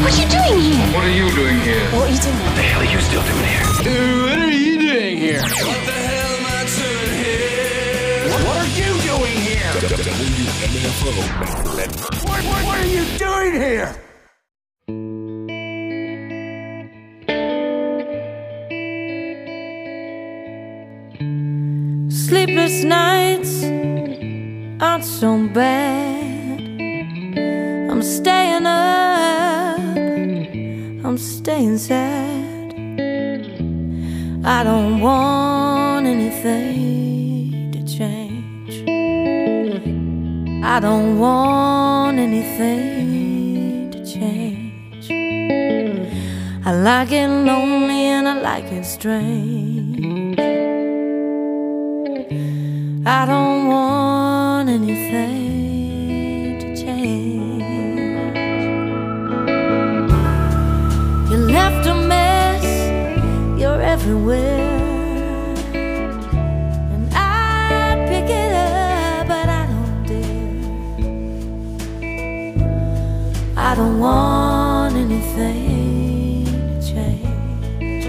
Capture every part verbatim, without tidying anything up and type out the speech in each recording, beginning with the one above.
What are you doing here? What are you doing here? What are you doing? What the hell are you still doing here? What are you doing here? What the hell am I doing here? What are you doing here? W M F O. What, what, what are you doing here? Sleepless nights aren't so bad. I'm staying up, I'm staying sad. I don't want anything to change. I don't want anything to change. I like it lonely and I like it strange. I don't want anything to change. You left a mess, you're everywhere, and I pick it up, but I don't dare. I don't want anything to change.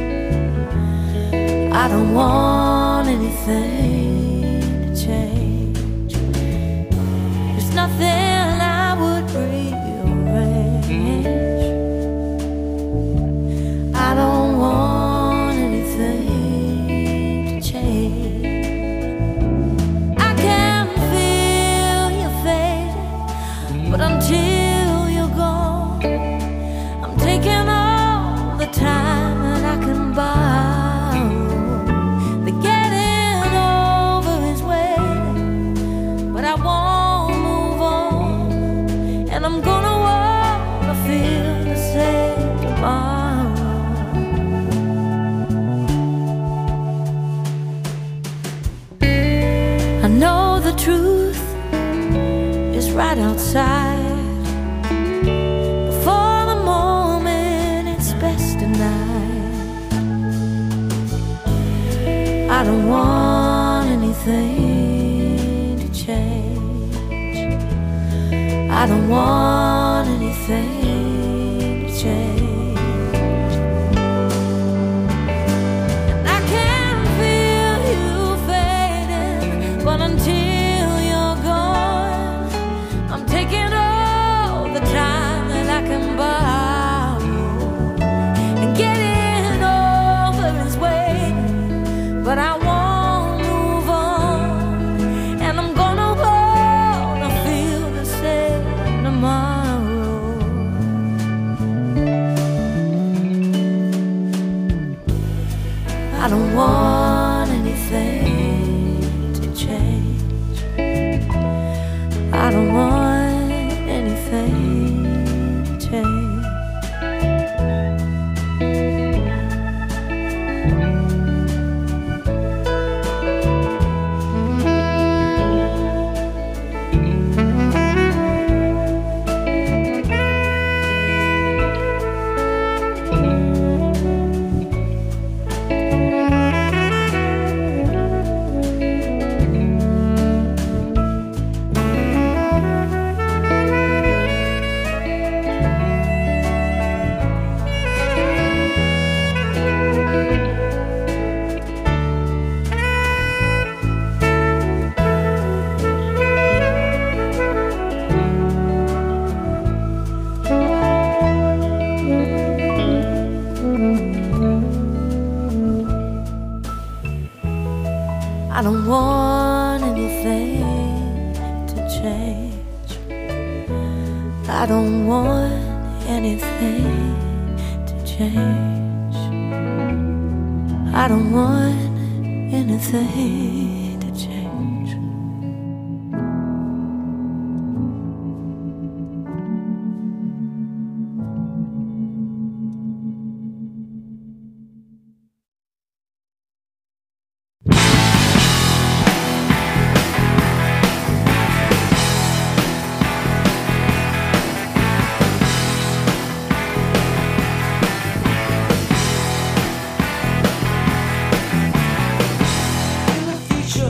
I don't want anything change. There's nothing I would rearrange. I don't want anything to change. I can feel you fading, but until you're gone, I'm taking all the time that I can buy. And I'm gonna wanna feel the same tomorrow. I know the truth is right outside. Before the moment it's best denied. I don't want anything to change. I don't want anything to change. And I can feel you fading, but until you're gone, I'm taking all the time that I can borrow. And getting over is waiting, but I won't move on. And I'm gonna wanna feel the same tomorrow. I don't want anything to change. I don't want anything to change. I don't want anything to change. I don't want anything to change. I don't want anything to change. In the future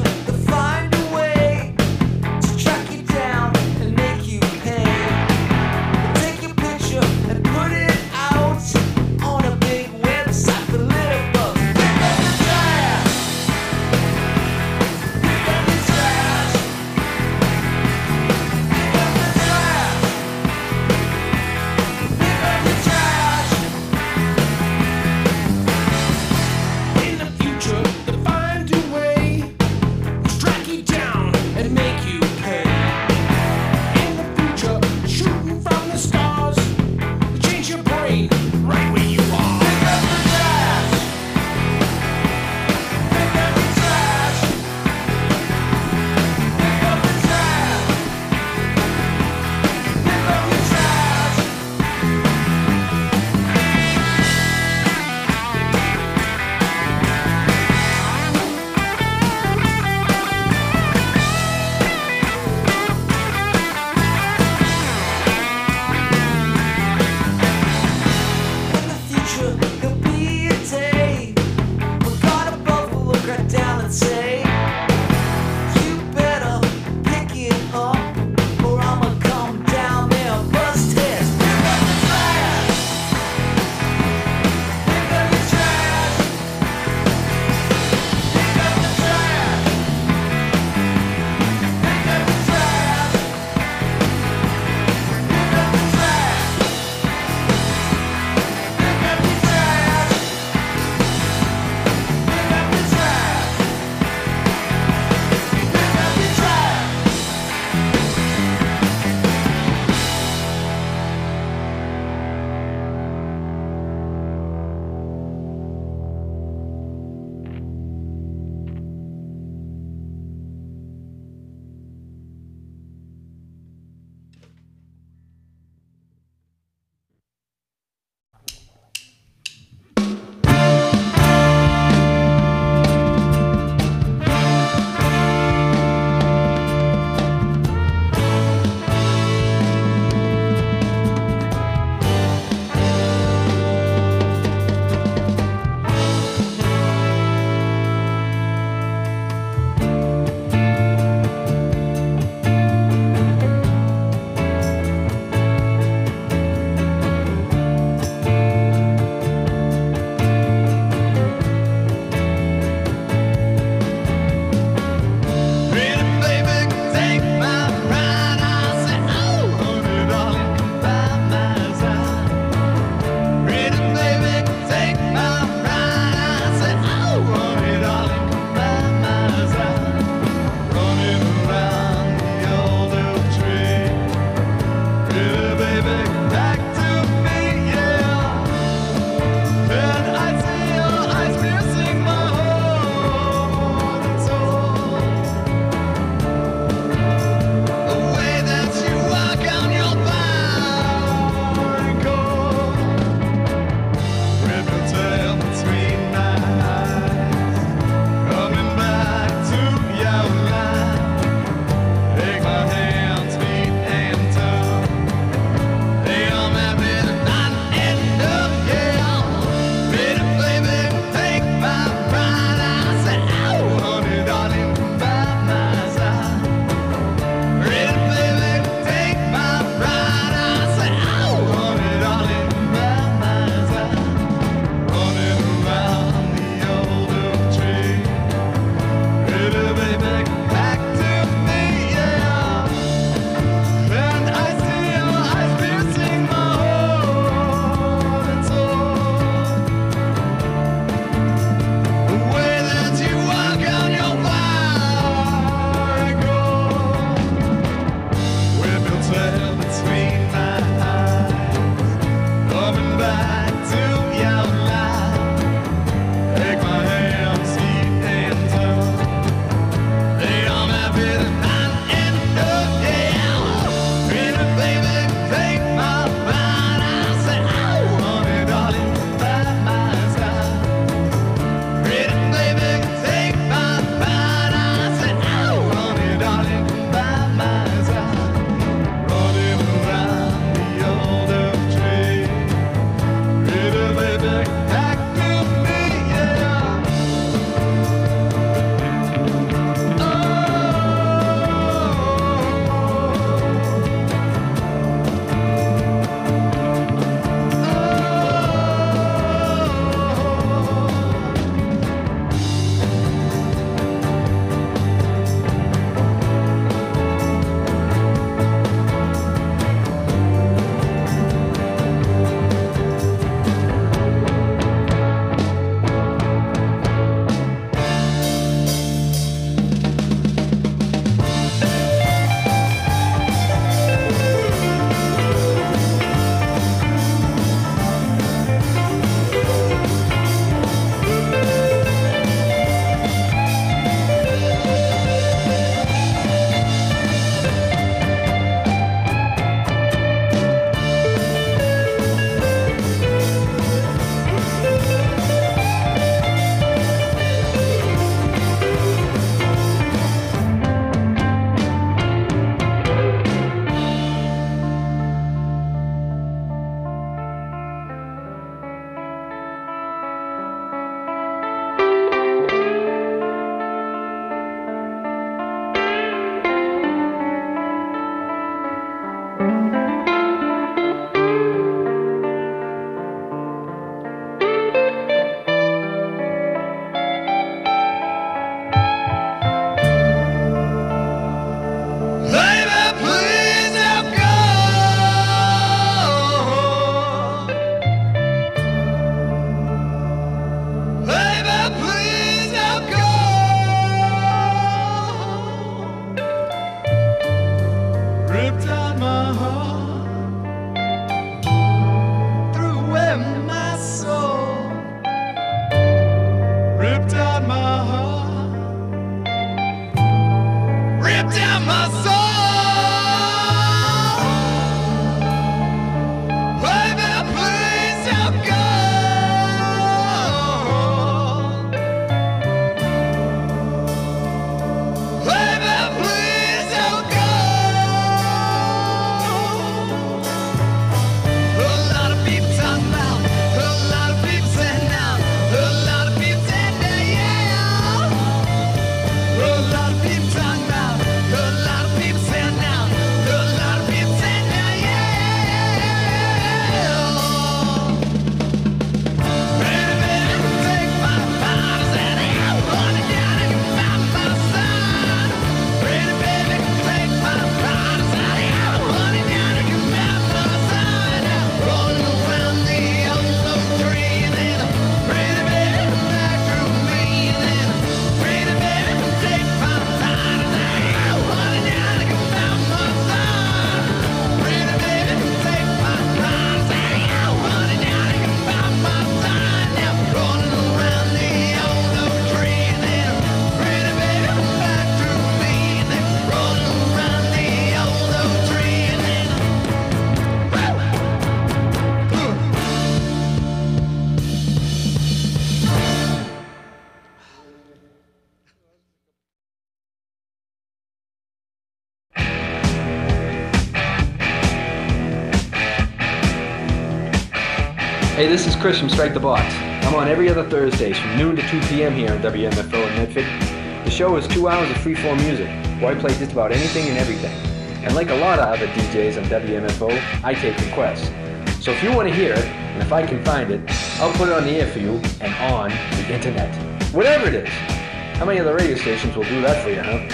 Hey, this is Chris from Strike the Box. I'm on every other Thursdays from noon to two p.m. here on W M F O in Medford. The show is two hours of free-form music, where I play just about anything and everything. And like a lot of other D Js on W M F O, I take requests. So if you want to hear it, and if I can find it, I'll put it on the air for you and on the internet. Whatever it is. How many other radio stations will do that for you, huh?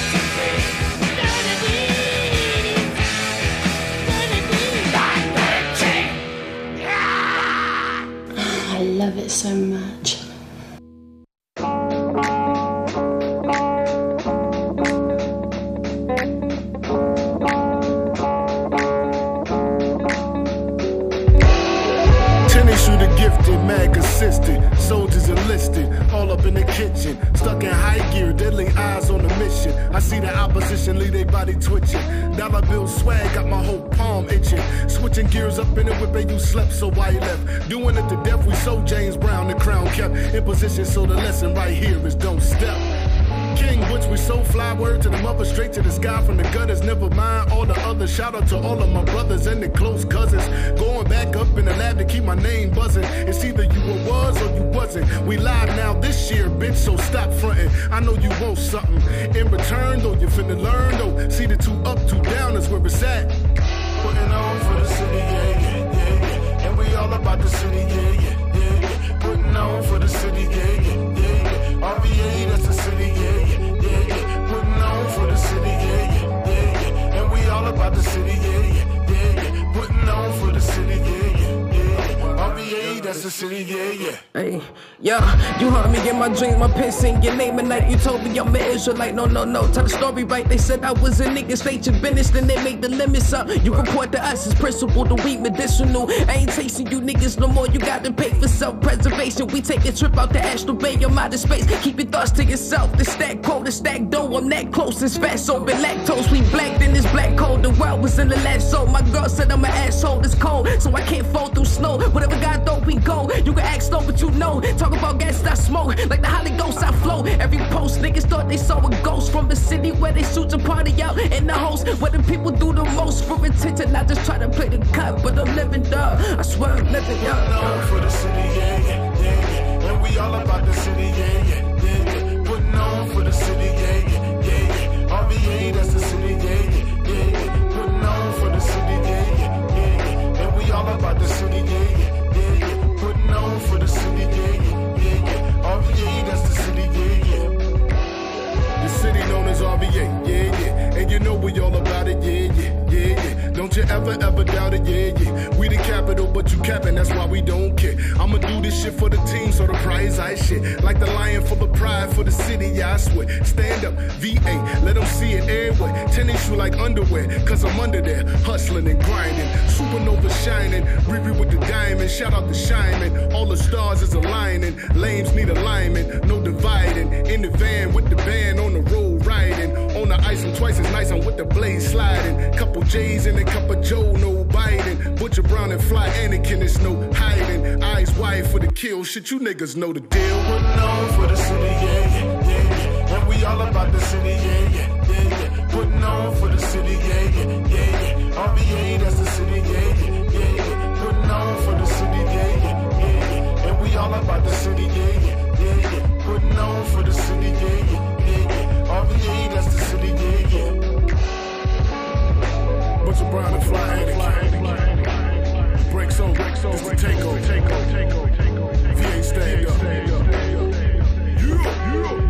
I love it so much. Mad consistent, soldiers enlisted, all up in the kitchen, stuck in high gear, deadly eyes on the mission. I see the opposition leave their body twitching. Dollar bill swag got my whole palm itching. Switching gears up in the whip and you slept, so why you left? Doing it to death, we sold James Brown, the crown kept in position, so the lesson right here is don't step. King Butch, we so fly, word to the mother, straight to the sky from the gutters. Never mind all the others. Shout out to all of my brothers and the close cousins. Going back up in the lab to keep my name buzzing. It's either you were was or you wasn't. We live now this year, bitch, so stop fronting. I know you want something in return, though. You finna learn, though. See the two up, two down is where it's at. Putting on for the city, yeah, yeah, yeah, yeah. And we all about the city, yeah, yeah, yeah, yeah. Putting on for the city, yeah, yeah, yeah, yeah. R V A, that's the city, yeah, yeah, yeah, yeah. Putting on for the city, yeah, yeah, yeah, yeah. And we all about the city, yeah, yeah, yeah, yeah. Putting on for the city, yeah, yeah, yeah, yeah. R V A, that's the city, yeah, yeah. Hey, yeah, you heard me in my dreams, my pen sing your name at night. You told me I'm an Israelite, no, no, no. Tell the story right, they said I was a nigga, state your business, then they make the limits up. You report to us as principle, the weed medicinal. I ain't chasing you niggas no more, you gotta pay for self-preservation. We take a trip out to Astral Bay, your outer space. Keep your thoughts to yourself, the stack quote, the stack dough. I'm that close, it's fat, so been lactose. We black in this black cold, the world was in the last soul. My girl said I'm an asshole, it's cold, so I can't fall through snow. Whatever God thought we go, you can ask no, but you know. Talk about gas, I smoke, like the Holy Ghost, I flow. Every post, niggas thought they saw a ghost from the city where they shoot a party out in the host, where the people do the most for attention. I just try to play the cut, but I'm living up. I swear I'm living up. Known for the city, yeah, yeah, yeah, yeah. And we all about the city, yeah, yeah, yeah, yeah. Putting on for the city, yeah, yeah, yeah, yeah. R V A, that's the city, yeah, yeah, yeah, yeah. Putting on for the city, yeah, yeah, yeah, yeah. And we all about the city, yeah, yeah, yeah, yeah. Putting on for the city, yeah, yeah, yeah, yeah. R V A, that's the city, yeah, yeah. The city known as R V A, yeah, yeah. And you know we all about it, yeah, yeah, yeah, yeah. Don't you ever, ever doubt it, yeah, yeah. We the capital, but you capping, that's why we don't care. I'ma do this shit for the team, so the prize I shit. Like the lion full of pride for the city, yeah, I swear. Stand up, V A, let them see it everywhere. Tennis shoe like underwear, cause I'm under there. Hustling and grinding, supernova shining. Riri with the diamond, shout out to Shyman. All the stars is aligning, lames need alignment, no dividing. In the van with the band, on the road riding. On the ice, I'm twice as nice, I'm with the blade sliding. Couple J's and a cup of Joe, no biting. Butcher Brown and Fly Anakin, it's no hiding. Eyes wide for the kill, shit, you niggas know the deal. We're known for the city, yeah, yeah, yeah, yeah. And we all about the city, yeah, yeah, yeah, yeah. Putting on for the city, yeah, yeah, yeah, yeah. R V A, that's the city, yeah, yeah, yeah, yeah. Putting on for the city, yeah, yeah, yeah, yeah. And we all about the city, yeah, yeah, yeah, yeah. Putting on for the city, yeah, yeah, yeah, yeah. R V A, that's the city, yeah, yeah. Butcher Brown and Fly Anakin. Breaks on, breaks on, breaks on, takeover, takeover, takeover, takeover. V A stand up, stand up. Yeah, yeah.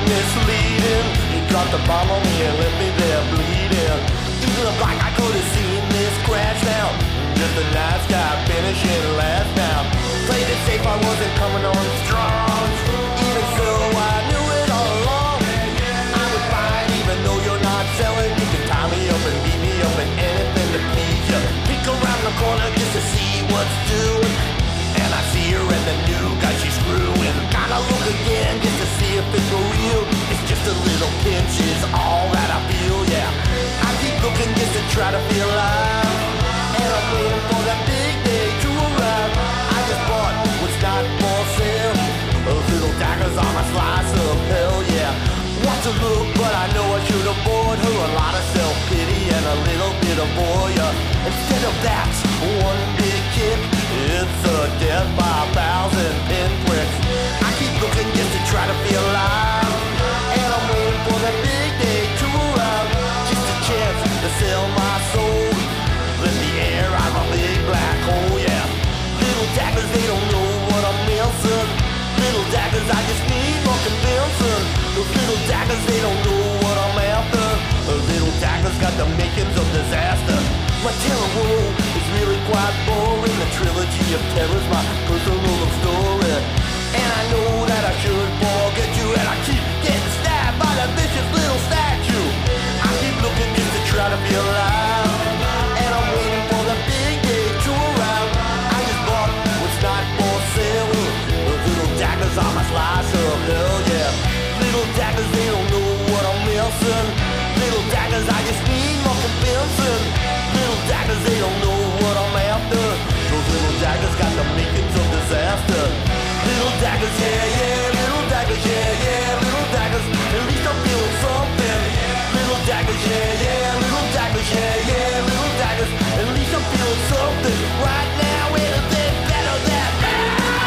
misleading. You dropped a bomb on me and left me there bleeding. You look like I could have seen this crash now. Just a nice guy finishing last now. Played it safe, I wasn't coming on strong. Even so, I knew it all along. I would fight even though you're not selling. You can tie me up and beat me up and anything to please you. Peek around the corner just to see what's doing. And I see her and the new guy she's screwing. Gotta look again just to see if it's for real. It's just a little pinch is all that I feel, yeah. I keep looking just to try to feel alive. And I'm waiting for that big day to arrive. I just bought what's not for sale. Those little daggers on a slice of hell, yeah. Want to look, but I know I should have bought her a lot of self-pity and a little bit of voyeur. Instead of that, one big kick, it's a death by a thousand pinpricks. I keep looking just to try to feel alive. And I'm waiting for that big day to arrive. Just a chance to sell my soul. Let the air out of my big black hole, yeah. Little daggers, they don't know what I'm missing. Little daggers, I just need more convincing. Those little daggers, they don't know what I'm after. Those little daggers got the makings of disaster. My terror world is really quite boring. The trilogy of terror's my personal story. And I know that I should forget you. And I keep getting stabbed by that vicious little statue. I keep looking just to try to feel alive. And I'm waiting for the big day to arrive. I just bought what's not for sale. Those little daggers on my slice of hell, yeah. Little daggers, they don't know what I'm missing. Little daggers, I just need more convincing. Little daggers, they don't know what I'm after. Those little daggers got the makings of disaster. Little daggers, yeah, yeah. Little daggers, yeah, yeah. Little daggers, at least I'm feeling something. Little daggers, yeah, yeah. Little daggers, yeah, yeah. Little daggers, at least I'm feeling something. Right now, anything better than that.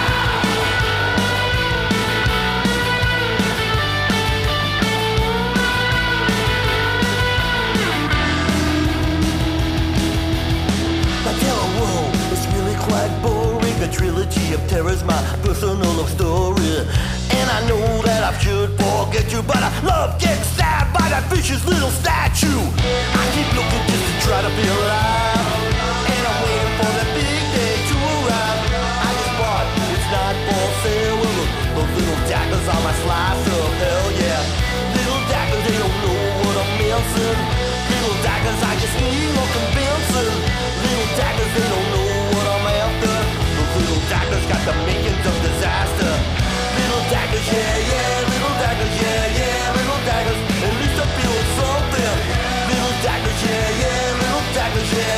My terror world is really quite boring. The trilogy of terror's my personal love story. And I know that I should forget you, but I love getting stabbed by that vicious little statue. I keep looking just to try to feel alive. And I'm waiting for that big day to arrive. I just bought it's not for sale. Those little daggers on my slice of hell, yeah. Little daggers, they don't know what I'm missing. Little daggers, I just need more convincing. Little daggers, they don't know what I'm after. Those little daggers got the makings of disaster. Little daggers, yeah, yeah. Little daggers, yeah, yeah. Little daggers, at least I feel something. Little daggers, yeah, yeah. Little daggers, yeah,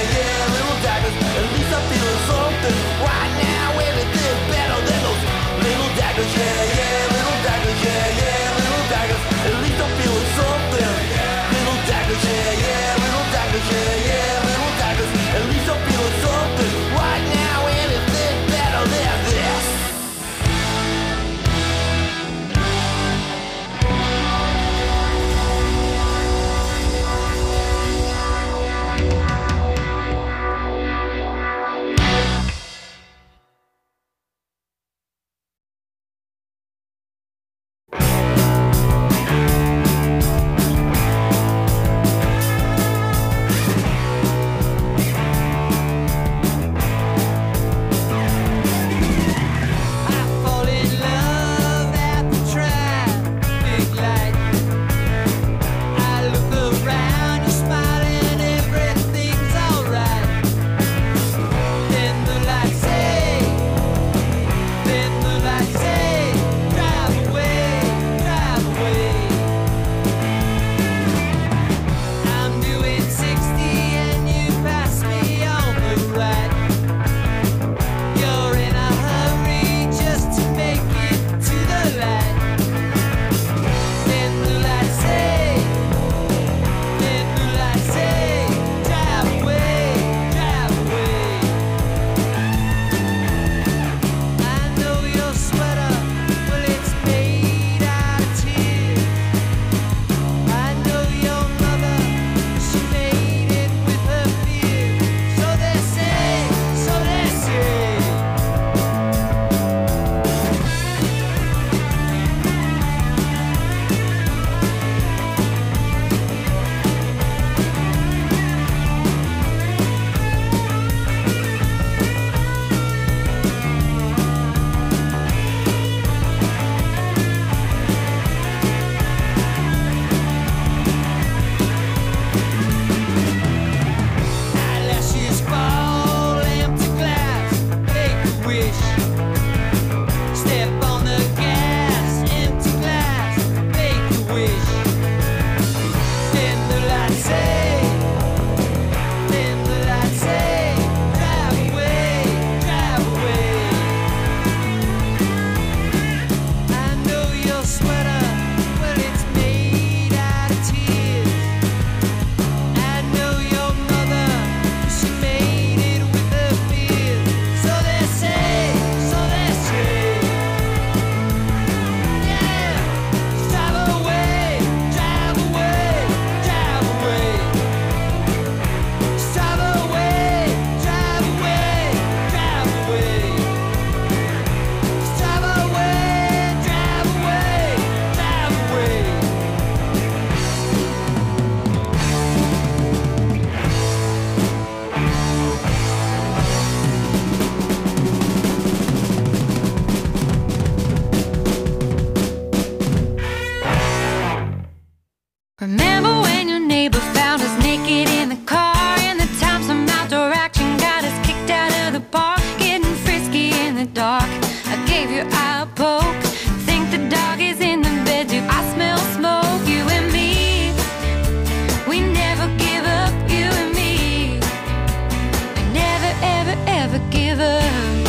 Remember when your neighbor found us naked in the car, and the time some outdoor action got us kicked out of the park, getting frisky in the dark. I gave your eye a poke, think the dog is in the bed too. I smell smoke, you and me. We never give up, you and me. We never, ever, ever give up.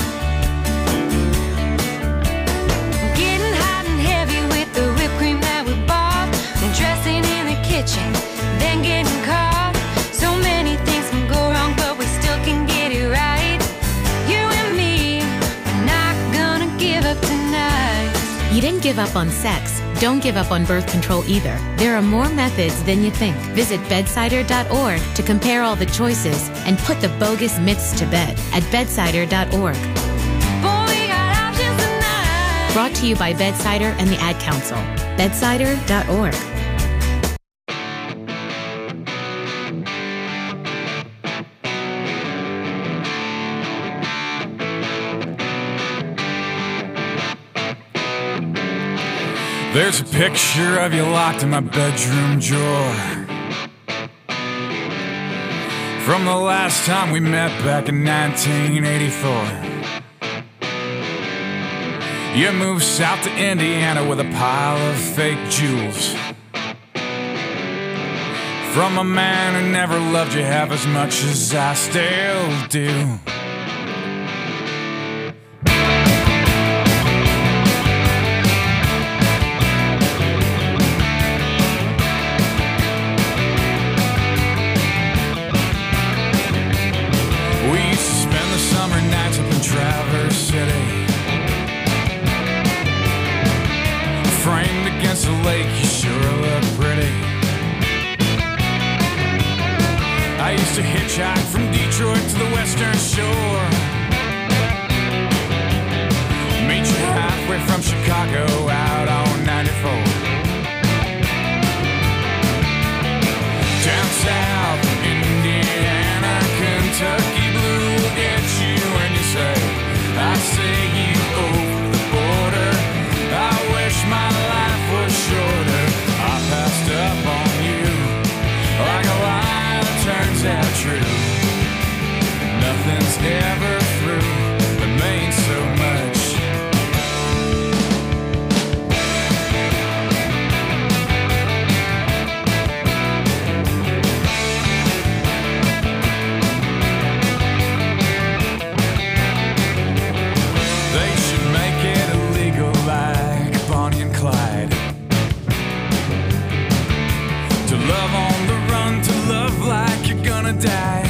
Getting hot and heavy with the whipped cream that we bought, then dressing in the kitchen, then getting caught. So many things can go wrong, but we still can get it right. You and me, we're not gonna give up tonight. You didn't give up on sex. Don't give up on birth control either. There are more methods than you think. Visit bedsider dot org to compare all the choices and put the bogus myths to bed at bedsider dot org. Boy, we got options tonight. Brought to you by Bedsider and the Ad Council. bedsider dot org. There's a picture of you locked in my bedroom drawer from the last time we met back in nineteen eighty-four. You moved south to Indiana with a pile of fake jewels from a man who never loved you half as much as I still do. Traverse City, framed against the lake, you sure look pretty. I used to hitchhike from Detroit to the western shore, meet you halfway from Chicago out on ninety-four. Down south, Indiana, Kentucky blue will get you when you say, I see you over the border. I wish my life was shorter. I passed up on you like a lie that turns out true. Nothing's ever through, but means so much. Love on the run, to love like you're gonna die,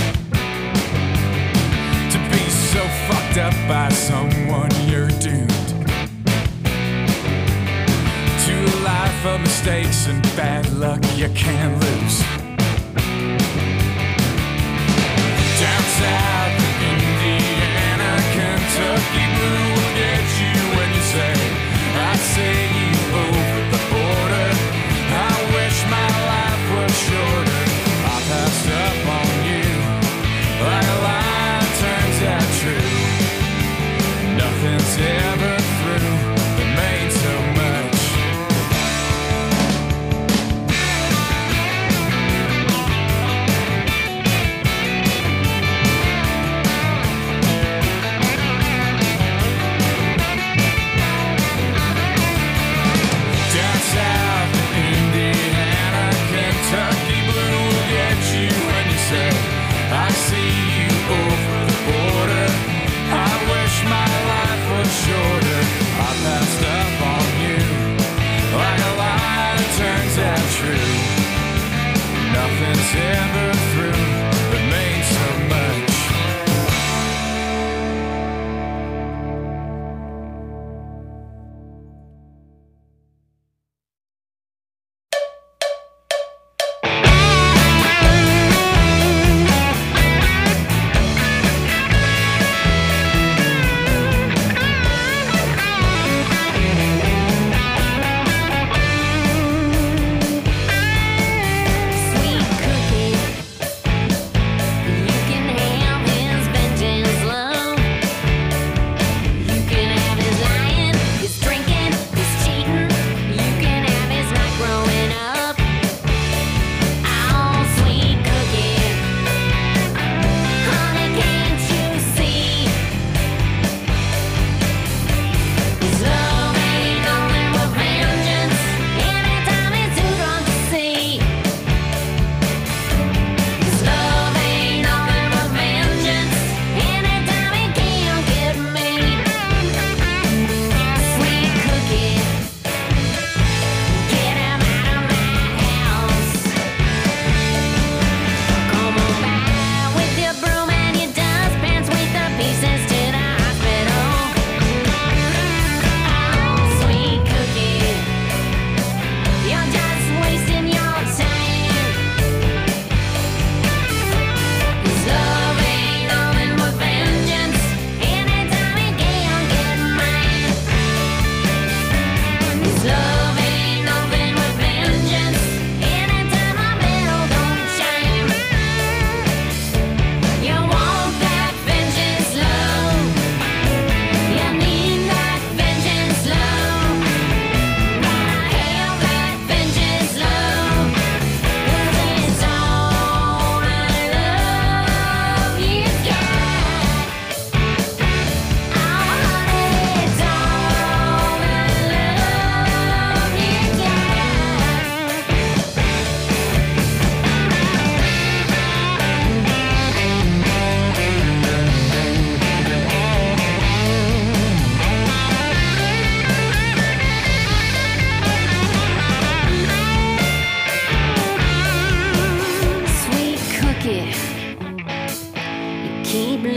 to be so fucked up by someone you're doomed to a life of mistakes and bad luck you can't lose. Down south, Indiana, Kentucky blue will get you when you say, I see you over the border. I wish my life was shorter. I passed up on you like a lie turns out true. Nothing's ever through, but made so much.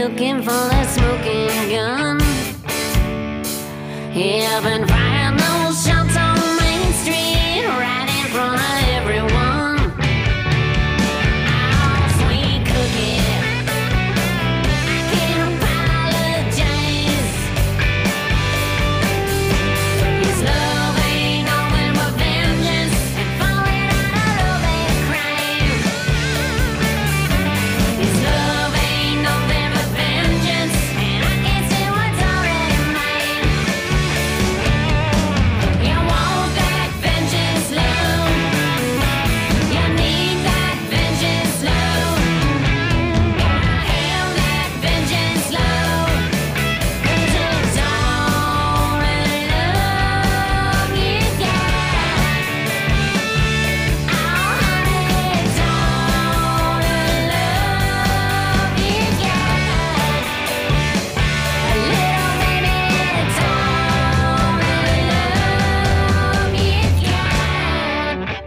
looking for a smoking gun. Yeah, I've been firing those shots on Main Street, right in front of everyone. Oh, sweet cookie, I can't apologize. His love ain't nothing but vengeance, and falling out of love ain't a crime. His love ain't nothing but vengeance, and I can't say what's already mine. You want that vengeance love, you need that vengeance love, gotta have that vengeance love, 'cause it's all the love you got. Oh honey, it's all the love you got. A little baby, it's all the love you got.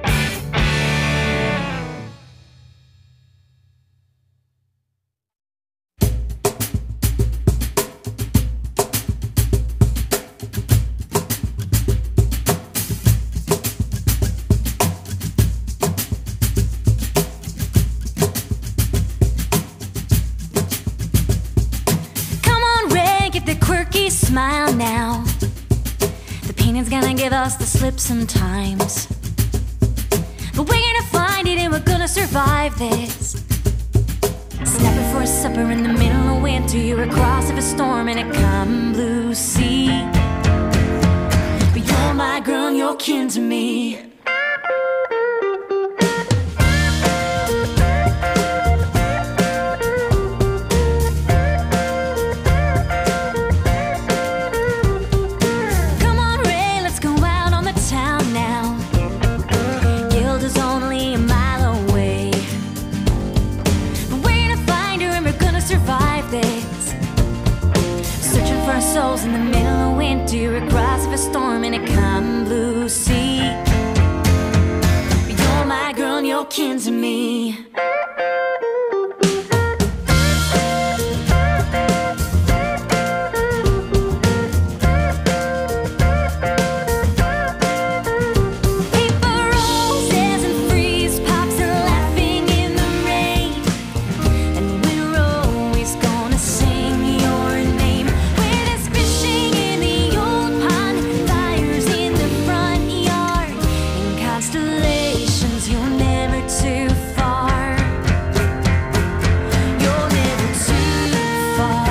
Come on, Ray, get the quirky smile now. The painting's gonna give us the slip sometimes, but we're gonna find it and we're gonna survive this. Snapping for a supper in the middle of winter, you're across of a storm in a calm blue sea. But you're my girl and you're kin to me. Come on, Ray, let's go out on the town now. Gilda's only a mile away, but we're gonna find her and we're gonna survive this. Searching for our souls in the middle of winter, across of a storm in a calm blue sea. But you're my girl and you're kin to me. Paper roses and freeze pops and laughing in the rain, and we're always gonna sing your name. Where there's fishing in the old pond, fires in the front yard, and constellations, you're never too far. You're never too far.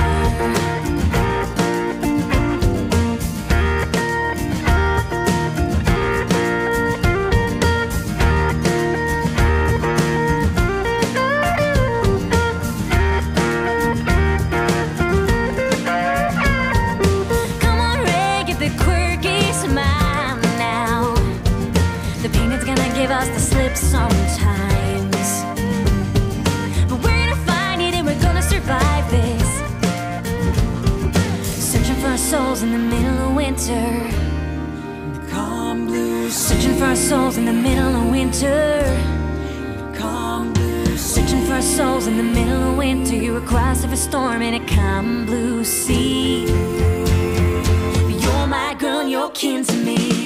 Come on, Ray, get the quirky smile now. The painting's gonna give us the slip sometimes, but we're gonna find it and we're gonna survive this. Searching for our souls in the middle of winter. Calm blue. Searching for our souls in the middle of winter. Calm blue. Searching for our souls in the middle of winter. You're across of a storm in a calm blue sea. But you're my girl and you're kin to me.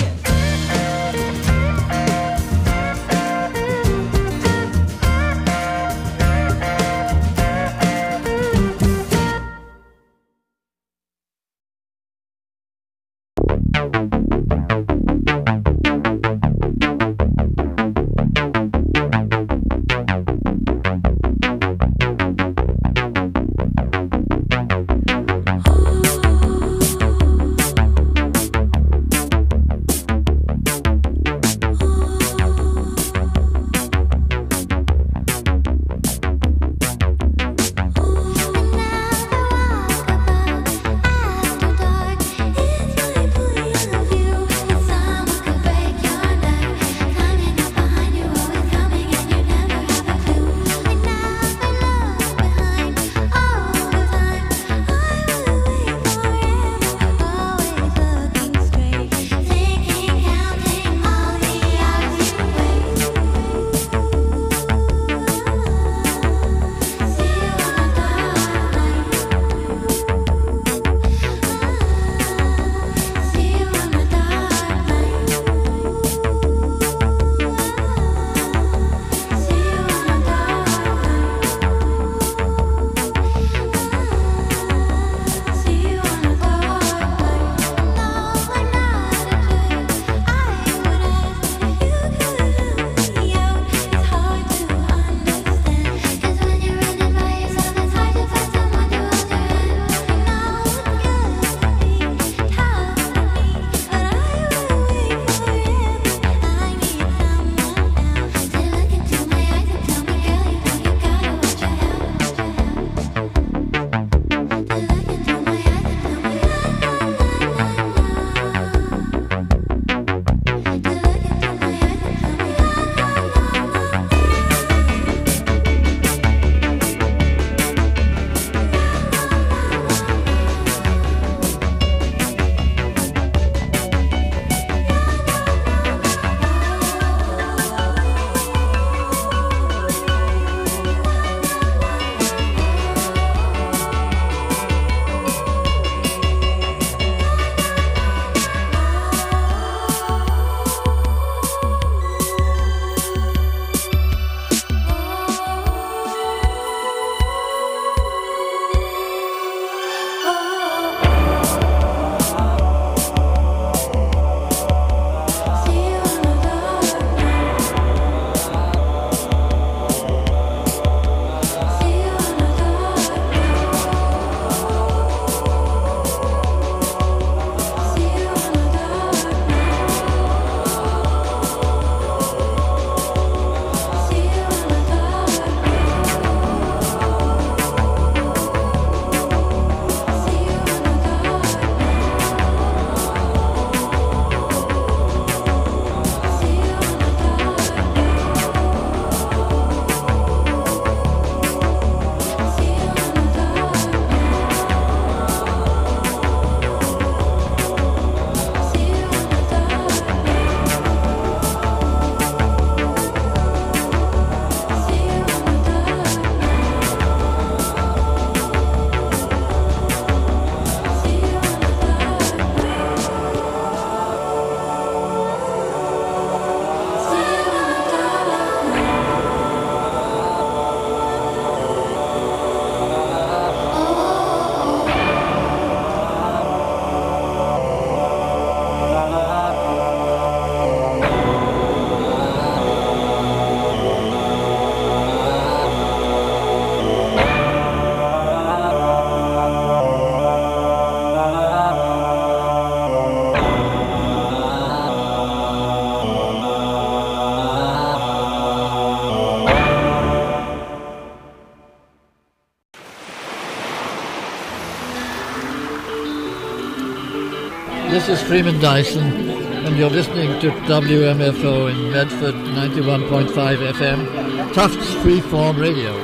This is Freeman Dyson, and you're listening to W M F O in Medford, ninety-one point five F M, Tufts Freeform Radio.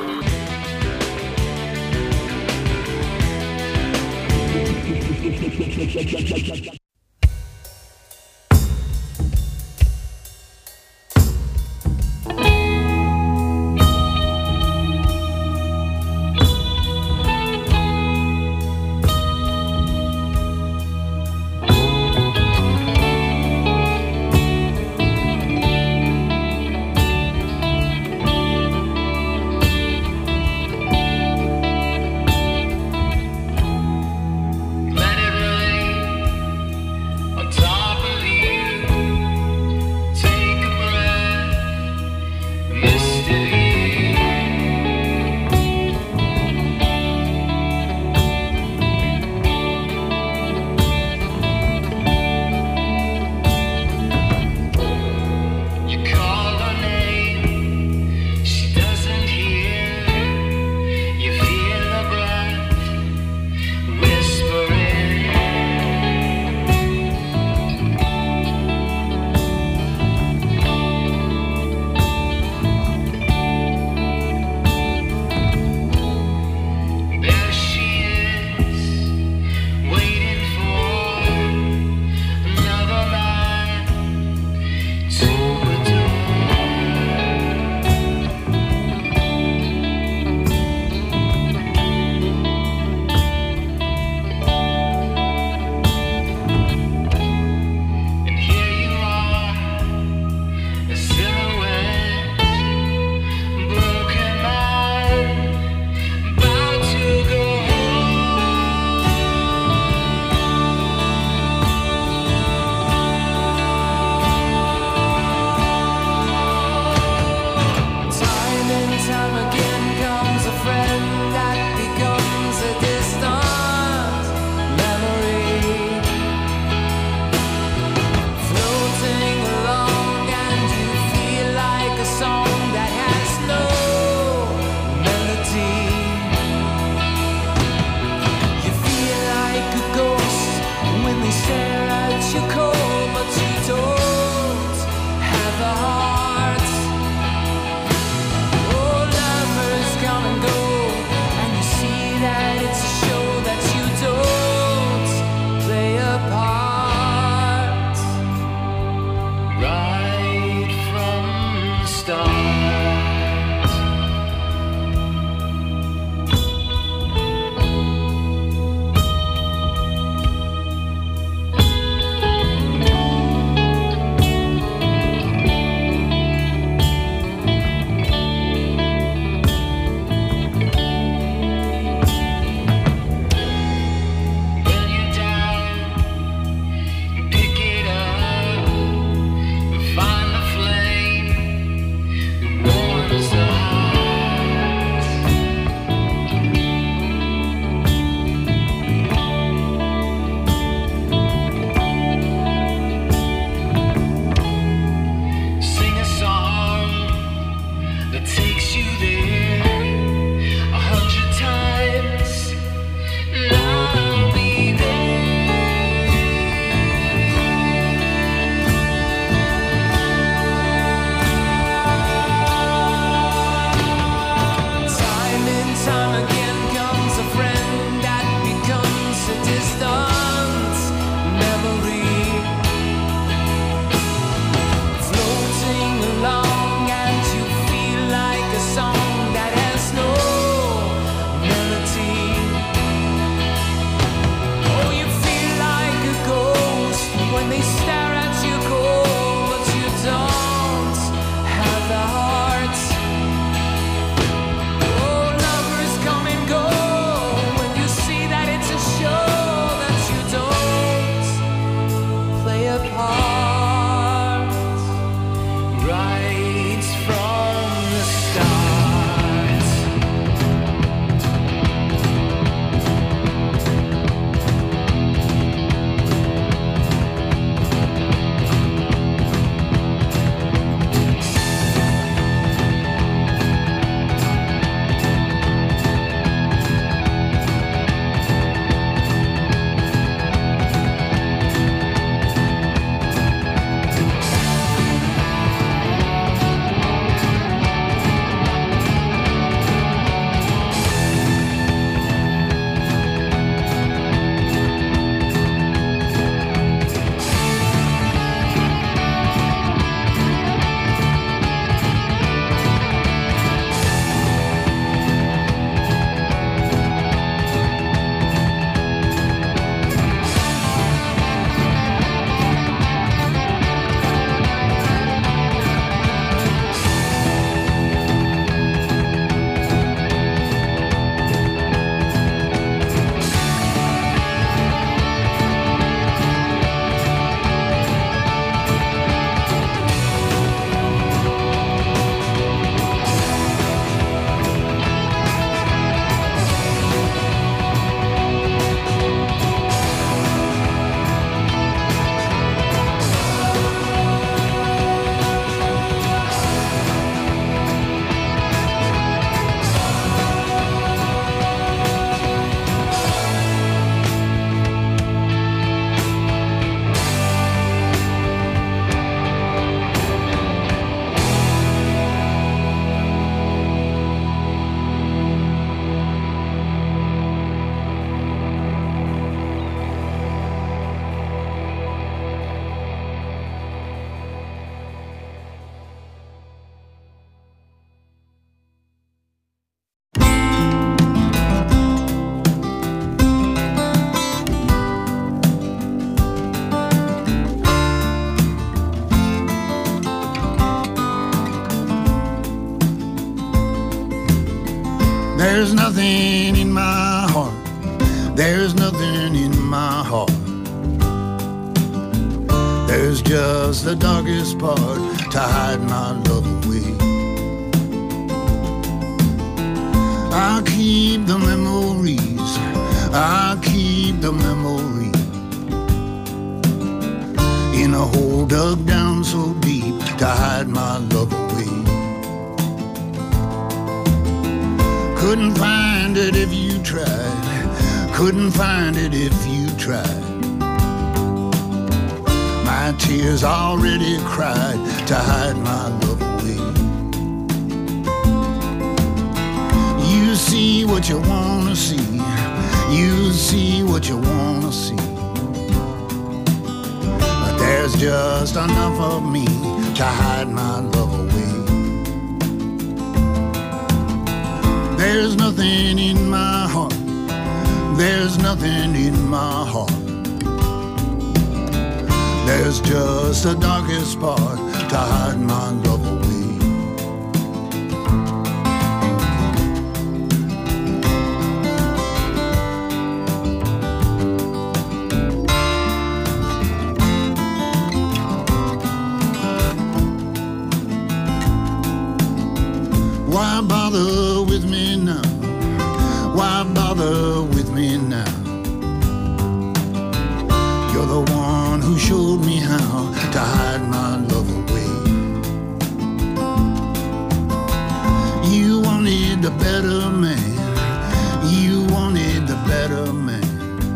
There's nothing in my heart. There's nothing in my heart. There's just the darkest part to hide my love away. I'll keep the memories. I'll keep the memories in a hole dug down so deep to hide my love away. Couldn't find it if you tried. Couldn't find it if you tried. My tears already cried to hide my love away. You see what you wanna see. You see what you wanna see. But there's just enough of me to hide my love away. There's nothing in my heart. There's nothing in my heart. There's just the darkest part to hide my love away. Why bother with me now? Why bother with me now? You're the one who showed me how to hide my love away. You wanted the better man. You wanted the better man.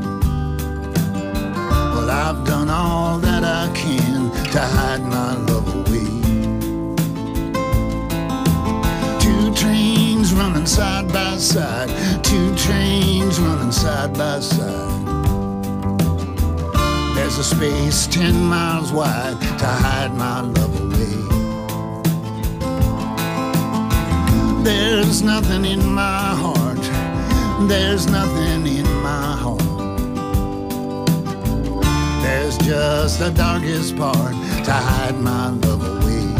Well, I've done all that I can to hide my love away. Two trains running side by side. Two trains running side by side. There's a space ten miles wide to hide my love away. There's nothing in my heart. There's nothing in my heart. There's just the darkest part to hide my love away.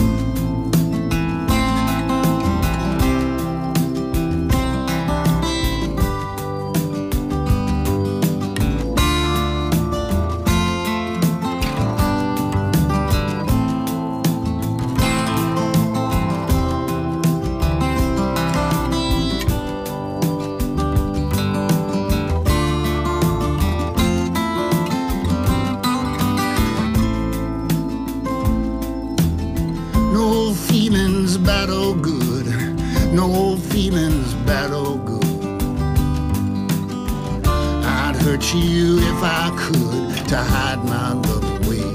You if I could to hide my love away.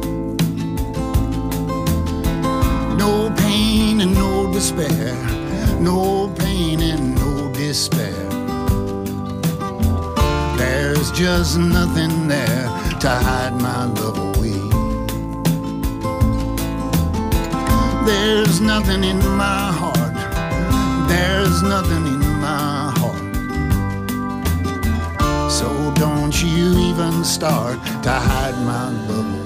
No pain and no despair. No pain and no despair. There's just nothing there to hide my love away. There's nothing in my heart. There's nothing in my heart. So don't you even start to hide my love away.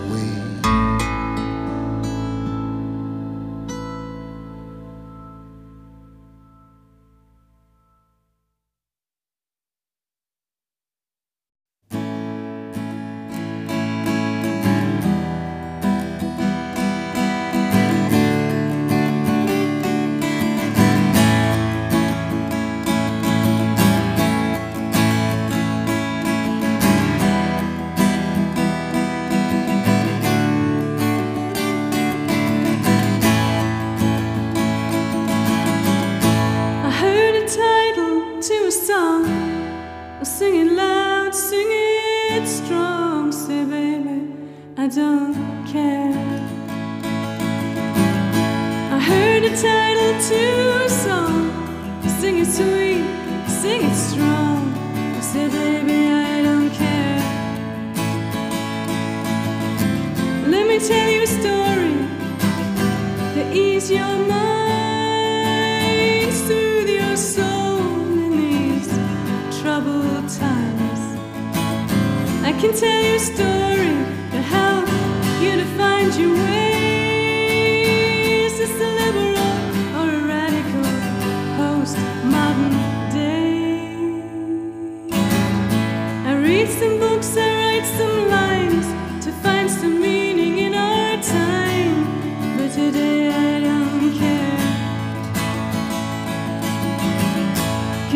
Modern day.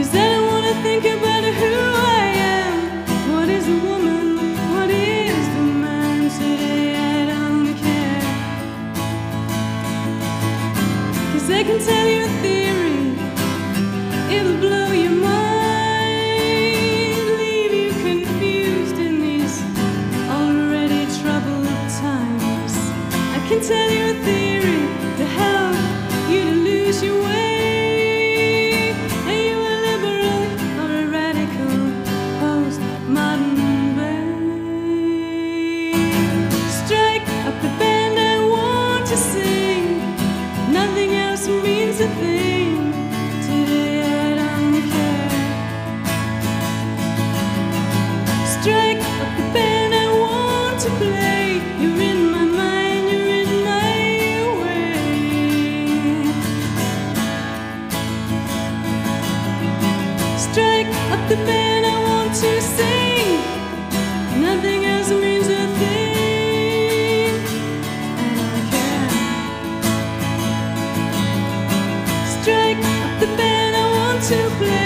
'cause I don't wanna think about who I am. What is a woman? What is the man? Today I don't care. 'Cause I can tell you a theory, it'll blow your mind, leave you confused in these already troubled times. I can tell you a theory to help you to lose your way. Are you a liberal or a radical postmodern babe? Strike up the band I want to sing. Nothing else means a thing. Today I don't care. Strike up the band I want to play. You're in my mind, you're in my way. Strike up the band I want to sing. Nothing else means a thing. I don't care. Strike up the band I want to play.